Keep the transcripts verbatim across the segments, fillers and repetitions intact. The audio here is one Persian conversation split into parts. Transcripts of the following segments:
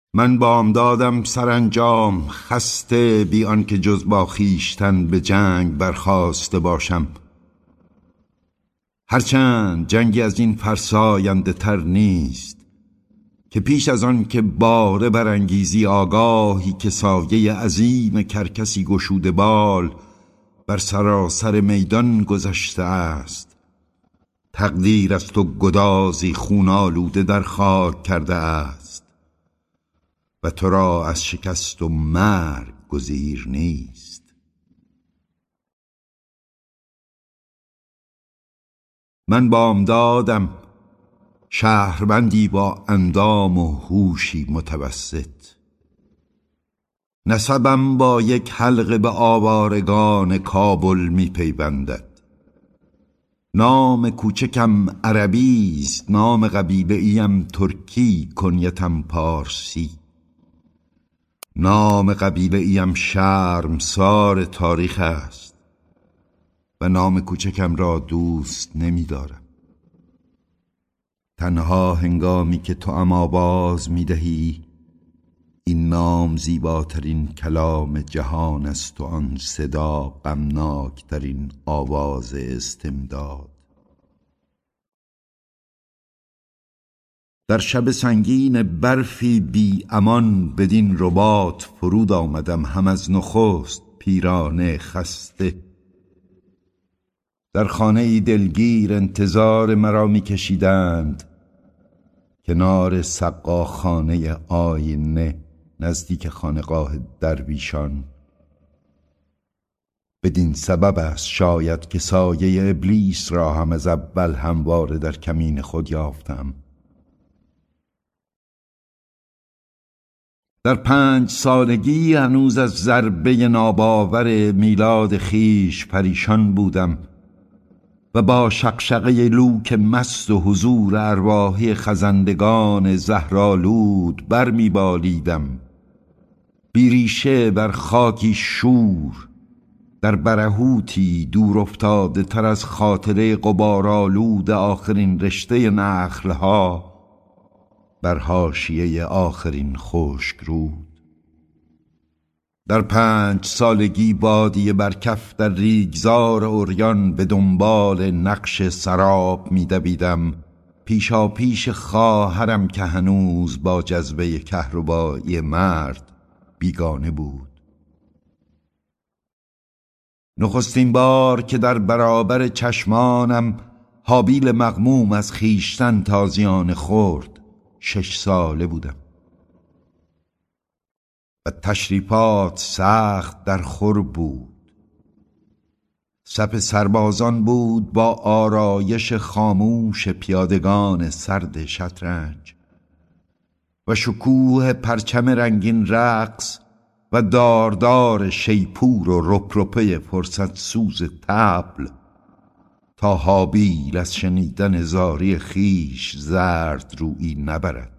من بامدادم سرانجام خسته، بی آنکه جز با خویشتن به جنگ برخاسته باشم. هرچند جنگی از این فرساینده تر نیست که پیش از آن که باره برانگیزی آگاهی که سایه عظیم کرکسی گشوده بال بر سراسر میدان گذشته است. تقدیر از تو گدازی خون آلوده در خاک کرده است و تو را از شکست و مرگ گزیر نیست. من بامدادم شهروندی با اندام و هوشی متوسط. نسبم با یک حلقه به آوارگان کابل می پیوندد. نام کوچکم عربی است، نام قبیله ایم ترکی، کنیتم پارسی. نام قبیله ایم شرمسار تاریخ است و نام کوچکم را دوست نمی دارم. تنها هنگامی که تو ام آواز می دهی این نام زیباترین کلام جهان است و آن صدا غمناکترین آواز استمداد. در شب سنگین برفی بی امان بدین رباط فرود آمدم، هم از نخست پیرانه خسته. در خانه دلگیر انتظار مرا می کشیدند، کنار سقاخانه آینه نزدیک خانقاه درویشان. بدین سبب است شاید که سایه ابلیس را هم از اول همواره در کمین خود یافتم. در پنج سالگی هنوز از ضربه ناباور میلاد خیش پریشان بودم و با شقشقه لوک مست و حضور ارواحی خزندگان زهرآلود بر می بالیدم، بیریشه بر خاکی شور، در برهوتی دور افتاده تر از خاطره غبارآلود آخرین رشته نخلها بر حاشیه آخرین خشک رود. در پنج سالگی بادیه بر کف در ریگزار عریان به دنبال نقش سراب می دویدم، پیشا پیش خواهرم که هنوز با جذبه کهربایی مرد بیگانه بود. نخستین بار که در برابر چشمانم حابیل مغموم از خیشتن تازیانه خورد شش ساله بودم و تشریفات سخت در خور بود. صف سربازان بود با آرایش خاموش پیادگان سرد شطرنج و شکوه پرچم رنگین رقص و داردار شیپور و رپرپه فرصت سوز طبل، تا حابیل از شنیدن زاری خیش زرد رویی نبرد.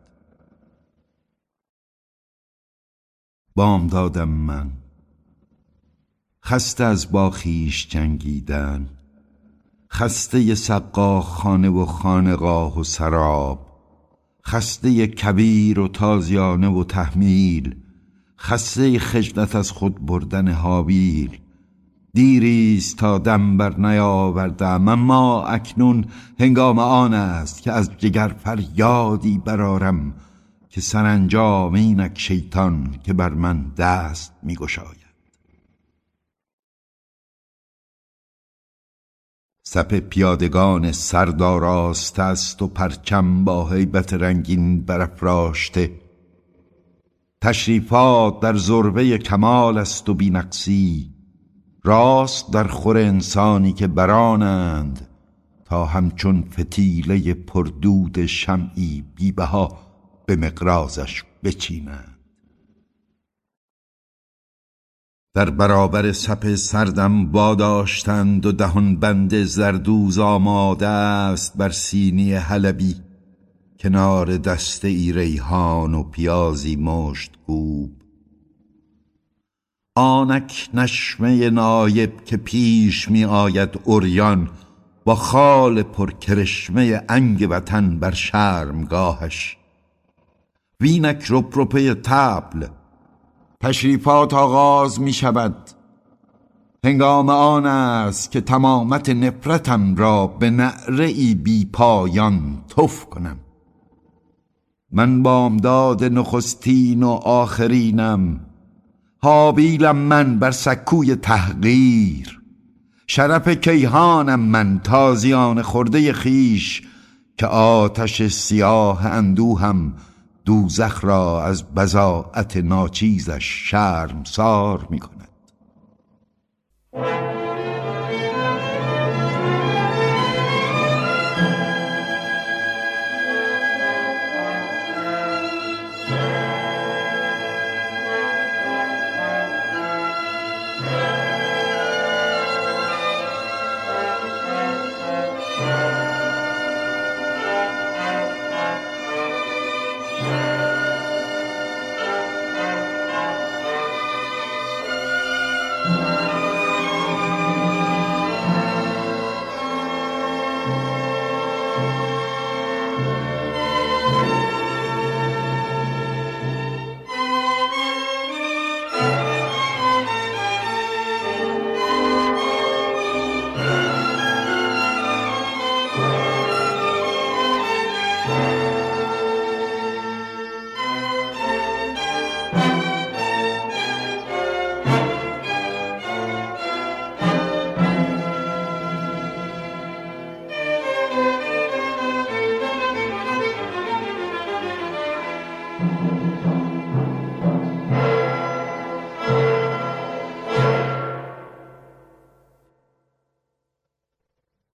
بامدادم من خسته از با خویش جنگیدن، خسته سقاخانه و خانقاه و سراب، خسته کبیر و تازیانه و تحمیل، خسته خجلت از خود بردن حابیل. دیریست تا دم بر نیاوردم، اما اکنون هنگام آن است که از جگر فریادی برارم که سرانجام اینک شیطان که بر من دست می گشاید. صف پیادگان سرداراست است و پرچم با هیبت رنگین برافراشته. تشریفات در ذروه کمال است و بی‌نقصی، راست در خور انسانی که برانند تا همچون فتیله پردود شمعی بی‌بها به مقرازش بچینند. در برابر صف سردم واداشتند و دهان بند زردوز آماده است بر سینی حلبی، کنار دسته ای ریحان و پیازی مشت‌کوب. آنک نشمه نایب که پیش می آید عریان با خال پرکرشمه انگ وطن بر شرمگاهش وینک رپرپه طبل. تشریفات آغاز می شود. هنگام آن است که تمامت نفرتم را به نعره ای بی پایان تف کنم. من بامداد نخستین و آخرینم، حابیلم من بر سکوی تحقیر. شرف کیهانم من تازیان خورده خیش، که آتش سیاه اندوهم دوزخ را از بضاعت ناچیزش شرمسار می کند.